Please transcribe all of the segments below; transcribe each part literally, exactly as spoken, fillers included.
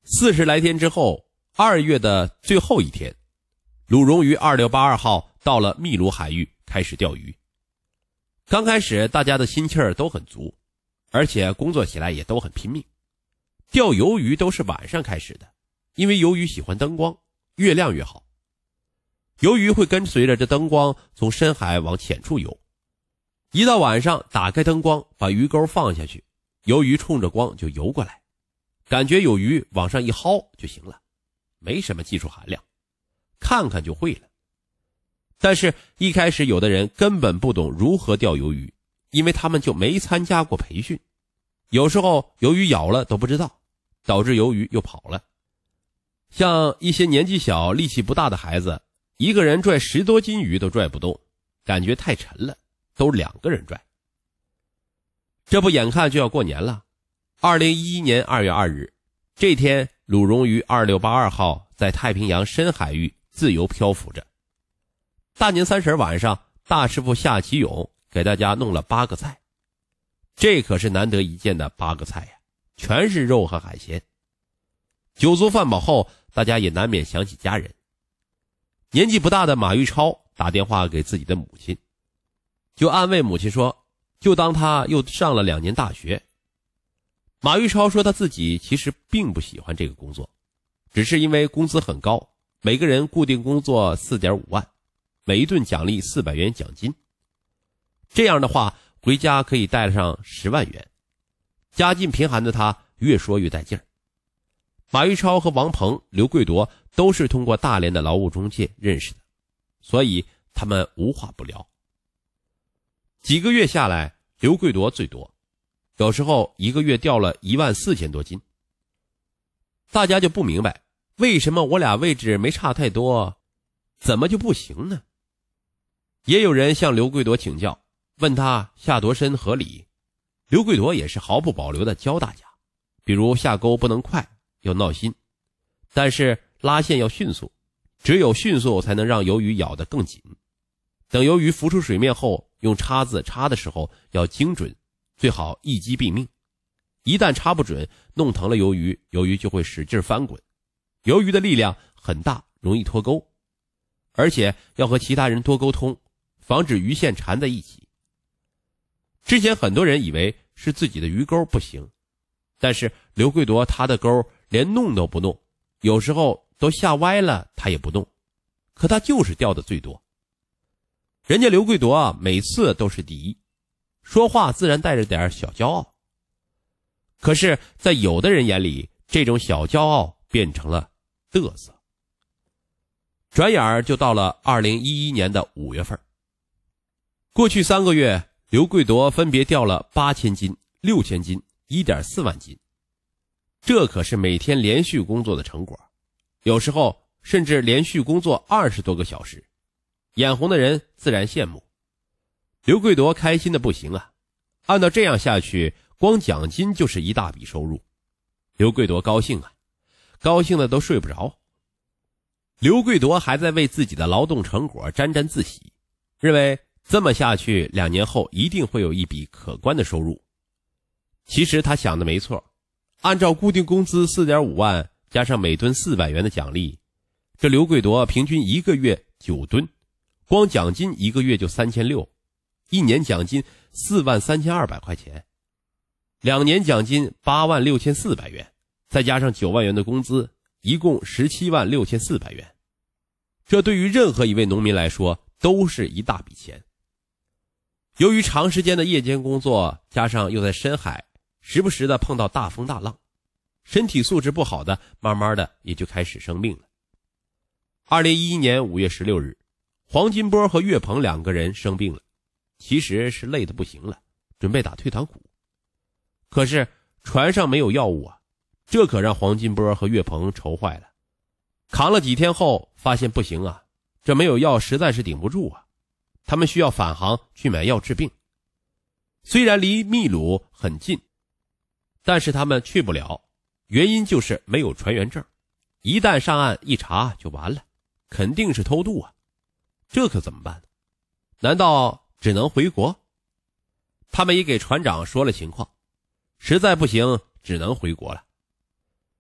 四十来天之后，二月的最后一天，鲁荣于二六八二号到了秘鲁海域开始钓鱼。刚开始大家的心气儿都很足，而且工作起来也都很拼命。钓鱿鱼都是晚上开始的，因为鱿鱼喜欢灯光，越亮越好。鱿鱼会跟随着这灯光从深海往浅处游，一到晚上打开灯光，把鱼钩放下去，鱿鱼冲着光就游过来，感觉有鱼往上一薅就行了，没什么技术含量，看看就会了。但是一开始有的人根本不懂如何钓鱿鱼，因为他们就没参加过培训，有时候鱿鱼咬了都不知道，导致鱿鱼又跑了。像一些年纪小力气不大的孩子，一个人拽十多斤鱼都拽不动，感觉太沉了，都两个人拽。这不眼看就要过年了，二零一一年二月二日，这天鲁荣于二六八二号在太平洋深海域自由漂浮着。大年三十晚上，大师傅夏启勇给大家弄了八个菜，这可是难得一见的八个菜呀，全是肉和海鲜。酒足饭饱后，大家也难免想起家人。年纪不大的马玉超打电话给自己的母亲，就安慰母亲说，就当他又上了两年大学。马玉超说他自己其实并不喜欢这个工作，只是因为工资很高，每个人固定工作 四点五万，每一顿奖励四百元奖金。这样的话，回家可以带上十万元。家境贫寒的他越说越带劲儿。马玉超和王鹏、刘贵铎都是通过大连的劳务中介认识的，所以他们无话不聊。几个月下来，刘贵铎最多，有时候一个月掉了一万四千多斤。大家就不明白，为什么我俩位置没差太多，怎么就不行呢？也有人向刘贵铎请教，问他下多深合理。刘贵铎也是毫不保留地教大家，比如下钩不能快，要闹心，但是拉线要迅速，只有迅速才能让鱿鱼咬得更紧。等鱿鱼浮出水面后，用叉子插的时候要精准，最好一击毙命。一旦插不准，弄疼了鱿鱼，鱿鱼就会使劲翻滚。鱿鱼的力量很大，容易脱钩，而且要和其他人多沟通，防止鱼线缠在一起。之前很多人以为是自己的鱼钩不行，但是刘贵铎他的钩连弄都不弄，有时候都下歪了他也不弄，可他就是钓的最多。人家刘贵铎啊，每次都是第一，说话自然带着点小骄傲。可是在有的人眼里，这种小骄傲变成了嘚瑟。转眼儿就到了二零一一年的五月份。过去三个月，刘贵铎分别钓了八千斤、六千斤、一点四万斤。这可是每天连续工作的成果，有时候甚至连续工作二十多个小时。眼红的人自然羡慕。刘贵铎开心的不行啊，按照这样下去，光奖金就是一大笔收入。刘贵铎高兴啊，高兴的都睡不着。刘贵铎还在为自己的劳动成果沾沾自喜，认为这么下去，两年后一定会有一笔可观的收入。其实他想的没错，按照固定工资 四点五万加上每吨四百元的奖励，这刘贵铎平均一个月九吨，光奖金一个月就三千六，一年奖金四万三千二百块钱，两年奖金八万六千四百元，再加上九万元的工资，一共十七万六千四百元。这对于任何一位农民来说都是一大笔钱。由于长时间的夜间工作，加上又在深海，时不时的碰到大风大浪，身体素质不好的慢慢的也就开始生病了。二零一一年五月十六日，黄金波和岳鹏两个人生病了，其实是累得不行了，准备打退堂鼓。可是船上没有药物啊，这可让黄金波和岳鹏愁坏了。扛了几天后发现不行啊，这没有药实在是顶不住啊，他们需要返航去买药治病。虽然离秘鲁很近，但是他们去不了，原因就是没有船员证，一旦上岸一查就完了，肯定是偷渡啊。这可怎么办？难道只能回国？他们也给船长说了情况，实在不行只能回国了。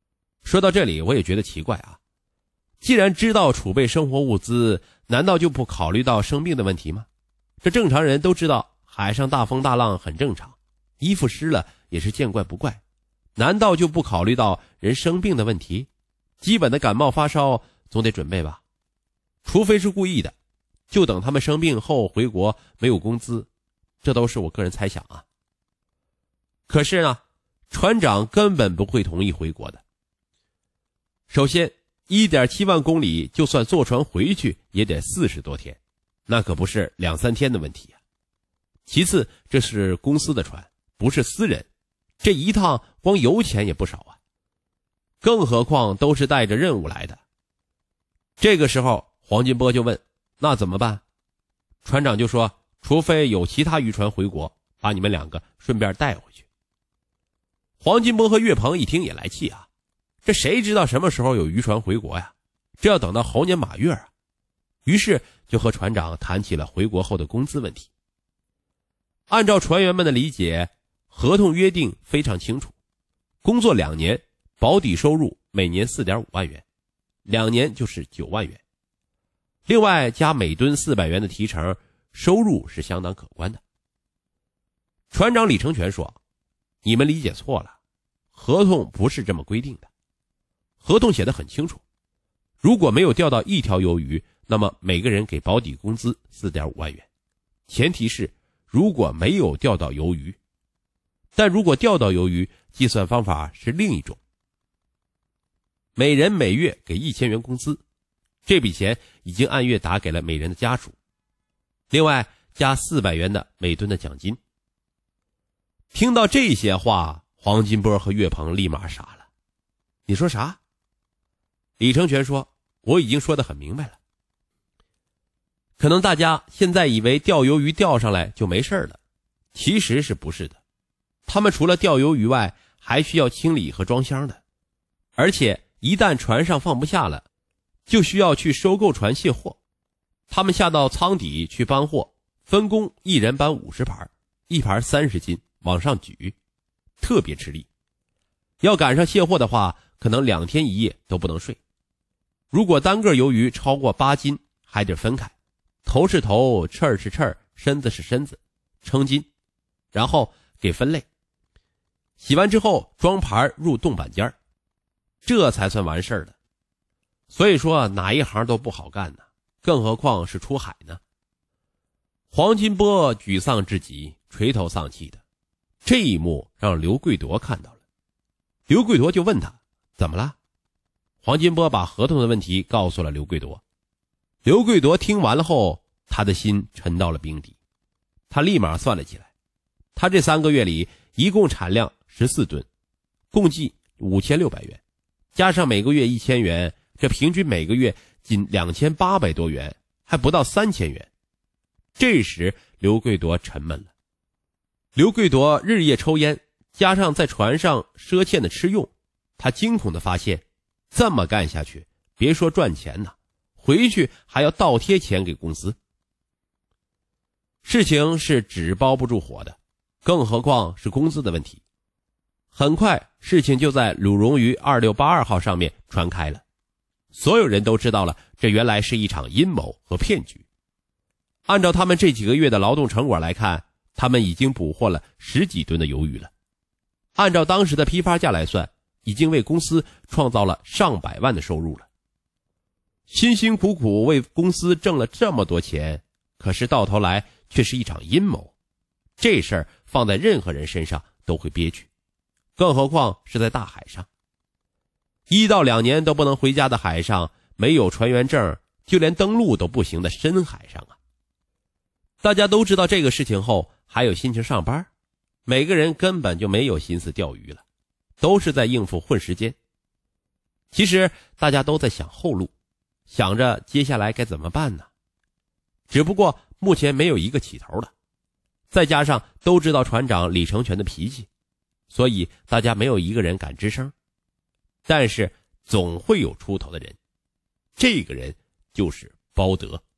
说到这里，我也觉得奇怪啊，既然知道储备生活物资，难道就不考虑到生病的问题吗？这正常人都知道海上大风大浪很正常，衣服湿了也是见怪不怪，难道就不考虑到人生病的问题？基本的感冒发烧总得准备吧，除非是故意的，就等他们生病后回国没有工资，这都是我个人猜想啊。可是呢，船长根本不会同意回国的。首先 一点七万公里就算坐船回去也得四十多天，那可不是两三天的问题啊。其次，这是公司的船，不是私人，这一趟光油钱也不少啊，更何况都是带着任务来的。这个时候黄金波就问，那怎么办？船长就说，除非有其他渔船回国，把你们两个顺便带回去。黄金波和岳鹏一听也来气啊，这谁知道什么时候有渔船回国呀？这要等到猴年马月啊。于是就和船长谈起了回国后的工资问题。按照船员们的理解，合同约定非常清楚，工作两年，保底收入每年 四点五万元，两年就是九万元。另外加每吨四百元的提成，收入是相当可观的。船长李成全说，你们理解错了，合同不是这么规定的。合同写得很清楚，如果没有钓到一条鱿鱼，那么每个人给保底工资 四点五万元，前提是如果没有钓到鱿鱼。但如果钓到鱿鱼，计算方法是另一种，每人每月给一千元工资，这笔钱已经按月打给了每人的家属，另外加四百元的每吨的奖金。听到这些话，黄金波和岳鹏立马傻了。你说啥？李成全说，我已经说得很明白了。可能大家现在以为钓鱿鱼钓上来就没事了，其实是不是的。他们除了钓鱿鱼外，还需要清理和装箱的，而且一旦船上放不下了，就需要去收购船卸货。他们下到舱底去搬货，分工一人搬五十盘，一盘三十斤往上举，特别吃力。要赶上卸货的话，可能两天一夜都不能睡。如果单个鱿鱼超过八斤，还得分开，头是头，翅儿是翅儿，身子是身子，称斤，然后给分类。洗完之后装盘入冻板间，这才算完事儿的。所以说哪一行都不好干呢，更何况是出海呢。黄金波沮丧至极，垂头丧气的。这一幕让刘贵夺看到了。刘贵夺就问他，怎么了？黄金波把合同的问题告诉了刘贵夺。刘贵夺听完了后，他的心沉到了冰底。他立马算了起来，他这三个月里一共产量十四吨，共计五千六百元，加上每个月一千元，这平均每个月仅两千八百多元，还不到三千元。这时刘贵夺沉闷了。刘贵夺日夜抽烟，加上在船上赊欠的吃用，他惊恐地发现，这么干下去，别说赚钱呢，回去还要倒贴钱给公司。事情是纸包不住火的，更何况是工资的问题。很快事情就在鲁荣鱼二六八二号上面传开了，所有人都知道了，这原来是一场阴谋和骗局。按照他们这几个月的劳动成果来看，他们已经捕获了十几吨的鱿鱼了，按照当时的批发价来算，已经为公司创造了上百万的收入了。辛辛苦苦为公司挣了这么多钱，可是到头来却是一场阴谋。这事儿放在任何人身上都会憋屈，更何况是在大海上。一到两年都不能回家的海上，没有船员证，就连登陆都不行的深海上啊。大家都知道这个事情后，还有心情上班？每个人根本就没有心思钓鱼了，都是在应付混时间。其实大家都在想后路，想着接下来该怎么办呢？只不过目前没有一个起头的，再加上都知道船长李成全的脾气，所以大家没有一个人敢吱声。但是总会有出头的人，这个人就是包德。